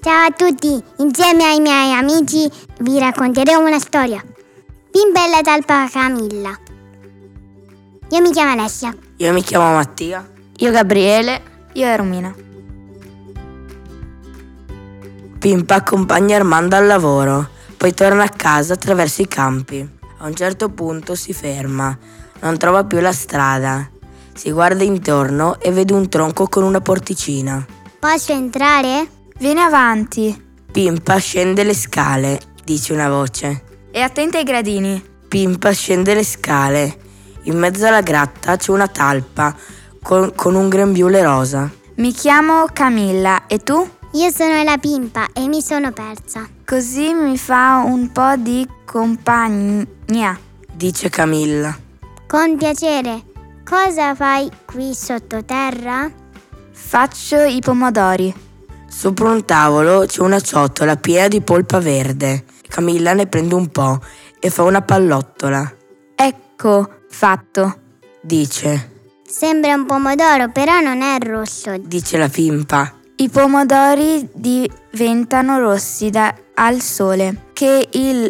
Ciao a tutti, insieme ai miei amici vi racconteremo una storia. Pimpa e la talpa Camilla. Io mi chiamo Alessia. Io mi chiamo Mattia. Io Gabriele. Io Ermina. Pimpa accompagna Armando al lavoro, poi torna a casa attraverso i campi. A un certo punto si ferma, non trova più la strada. Si guarda intorno e vede un tronco con una porticina. Posso entrare? Vieni avanti. Pimpa scende le scale, dice una voce. E attenta ai gradini. Pimpa scende le scale. In mezzo alla gratta c'è una talpa con un grembiule rosa. Mi chiamo Camilla, e tu? Io sono la Pimpa e mi sono persa. Così mi fa un po' di compagnia, dice Camilla. Con piacere. Cosa fai qui sottoterra? Faccio i pomodori. Sopra un tavolo c'è una ciotola piena di polpa verde. Camilla ne prende un po' e fa una pallottola. Ecco, fatto, dice. Sembra un pomodoro, però non è rosso, dice la Pimpa. I pomodori diventano rossi al sole, che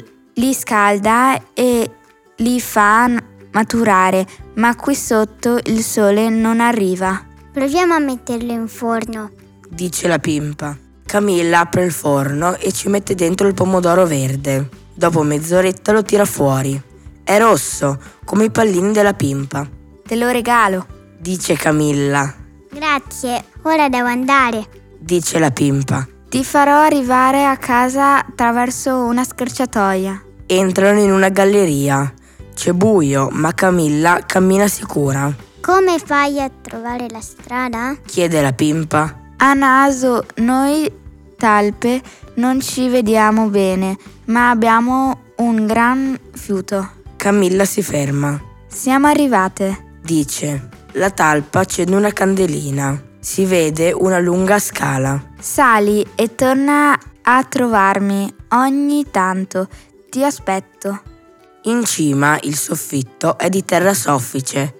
li scalda e li fa maturare, ma qui sotto il sole non arriva. Proviamo a metterlo in forno, dice la Pimpa. Camilla apre il forno e ci mette dentro il pomodoro verde. Dopo mezz'oretta lo tira fuori. È rosso, come i pallini della Pimpa. Te lo regalo, dice Camilla. Grazie, ora devo andare, dice la Pimpa. Ti farò arrivare a casa attraverso una scorciatoia. Entrano in una galleria. C'è buio, ma Camilla cammina sicura. Come fai a trovare la strada? chiede la Pimpa. A naso, noi talpe non ci vediamo bene, ma abbiamo un gran fiuto. Camilla si ferma. Siamo arrivate, dice. La talpa accende una candelina. Si vede una lunga scala. Sali e torna a trovarmi ogni tanto. Ti aspetto. In cima il soffitto è di terra soffice.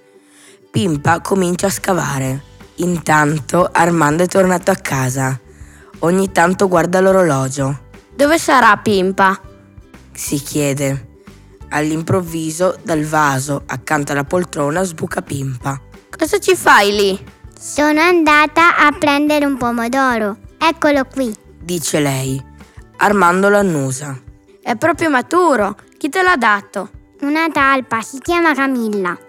Pimpa comincia a scavare. Intanto Armando è tornato a casa. Ogni tanto guarda l'orologio. Dove sarà Pimpa? si chiede. All'improvviso dal vaso accanto alla poltrona sbuca Pimpa. Cosa ci fai lì? Sono andata a prendere un pomodoro. Eccolo qui, dice lei. Armando lo annusa. È proprio maturo. Chi te l'ha dato? una talpa, si chiama Camilla.